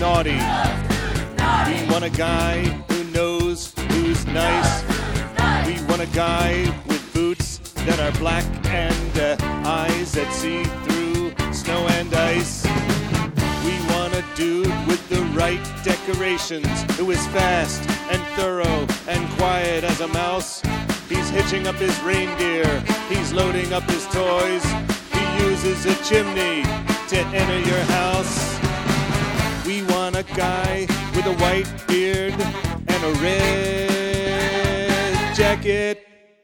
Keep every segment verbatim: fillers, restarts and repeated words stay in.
naughty. We want a guy who knows who's nice. We want a guy with boots that are black and uh, eyes that see through snow and ice. We want a dude with the right decorations, who is fast and thorough and quiet as a mouse. He's hitching up his reindeer, he's loading up his toys. He uses a chimney to enter your house. We want a guy with a white beard and a red jacket.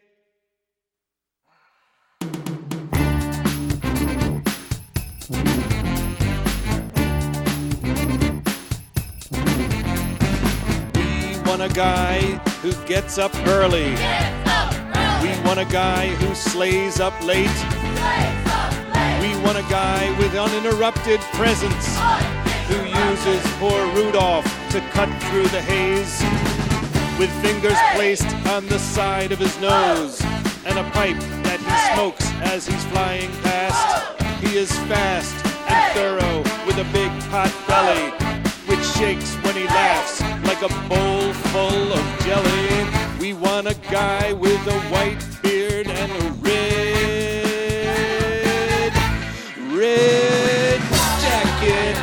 We want a guy who gets up early. We want a guy who slays up late. We want a guy with uninterrupted presence, who uses poor Rudolph to cut through the haze, with fingers placed on the side of his nose, and a pipe that he smokes as he's flying past. He is fast and thorough with a big pot belly, which shakes when he laughs like a bowl full of jelly. We want a guy with a white beard and a red, red jacket.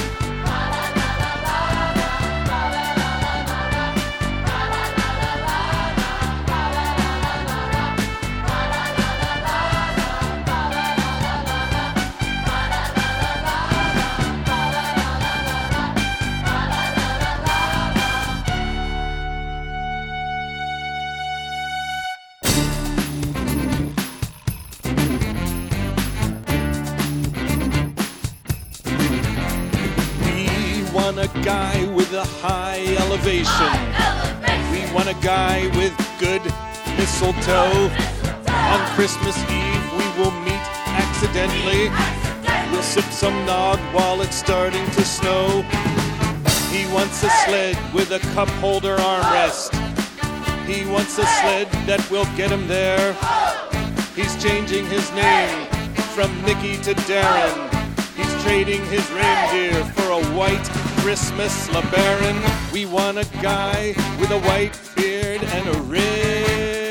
We want a guy with a high elevation. High elevation. We want a guy with good mistletoe. On Christmas Eve we will meet accidentally. We'll sip some nog while it's starting to snow. He wants a sled with a cup holder armrest. He wants a sled that will get him there. He's changing his name from Mickey to Darren. He's trading his reindeer for a white Christmas LeBaron. We want a guy with a white beard and a red